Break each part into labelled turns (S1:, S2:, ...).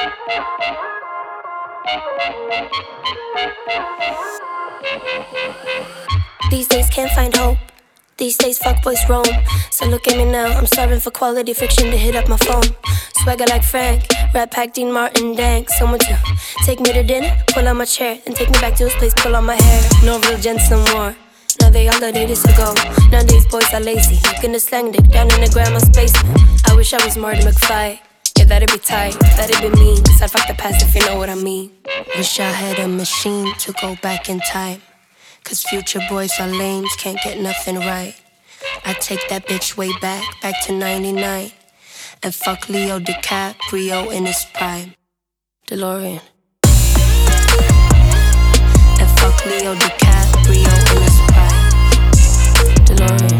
S1: These days can't find hope. These days fuckboys roam. So look at me now, I'm starving for quality fiction to hit up my phone. Swagger like Frank, Rat Pack, Dean Martin, Dank. Someone to take me to dinner, pull out my chair, and take me back to his place, pull out my hair. No real gents no more. Now they all got 80s to go. Nowadays boys are lazy, looking to slang dick down in the grandma's basement. I wish I was Marty McFly. Yeah, that'd be tight, that'd be mean. Cause I'd fuck the past if you know what I mean. Wish I had a machine to go back in time. Cause future boys are lames, can't get nothing right. I take that bitch way back to 99. And fuck Leo DiCaprio in his prime. DeLorean. And fuck Leo DiCaprio in his prime. DeLorean.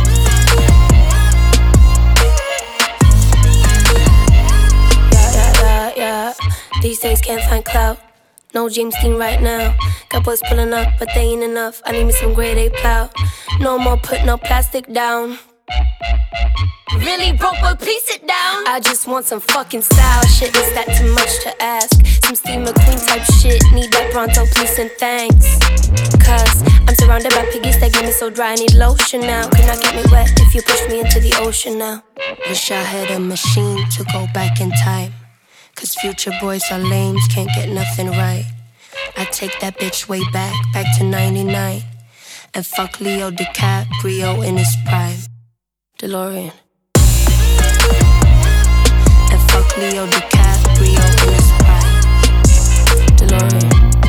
S1: Yeah. These days can't find clout. No James Dean right now. Got boys pulling up, but they ain't enough. I need me some grade A plow. No more putting no plastic down. Really broke boy, please sit down. I just want some fucking style. Shit, is that too much to ask? Some Steve McQueen type shit. Need that pronto, please and thanks. Cause I'm surrounded by piggies that get me so dry I need lotion now. Could not get me wet if you push me into the ocean now. Wish I had a machine to go back in time. Cause future boys are lames, can't get nothing right. I take that bitch way back to 99. And fuck Leo DiCaprio in his prime. DeLorean. And fuck Leo DiCaprio in his prime. DeLorean.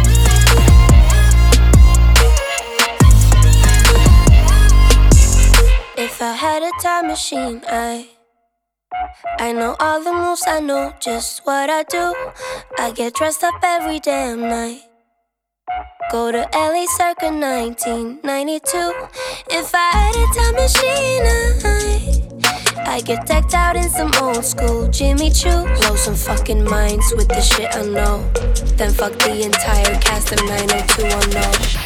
S1: If I had a time machine, I know all the moves, I know just what I do. I get dressed up every damn night. Go to LA circa 1992. If I had a time machine, I get decked out in some old school Jimmy Choo. Blow some fucking minds with the shit I know. Then fuck the entire cast of 90210.